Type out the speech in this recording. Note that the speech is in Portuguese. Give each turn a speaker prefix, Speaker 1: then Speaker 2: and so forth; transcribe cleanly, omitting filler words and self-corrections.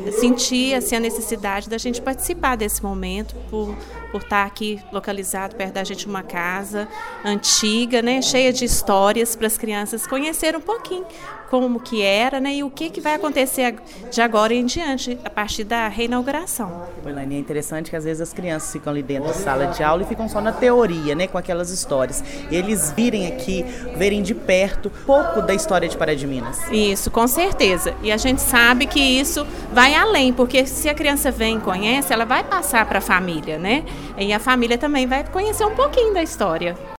Speaker 1: senti assim, a necessidade da gente participar desse momento, por estar aqui localizado perto da gente uma casa antiga, né, cheia de histórias para as crianças conhecerem um pouquinho como que era, né, e o que vai acontecer de agora em diante, a partir da reinauguração.
Speaker 2: Elaine, é interessante que às vezes as crianças ficam ali dentro da sala de aula e ficam só na teoria, né, com aquelas histórias. Eles virem aqui, verem de perto pouco da história de Pará de Minas.
Speaker 1: Isso, com certeza. E a gente sabe que isso vai além, porque se a criança vem e conhece, ela vai passar para a família, né? E a família também vai conhecer um pouquinho da história.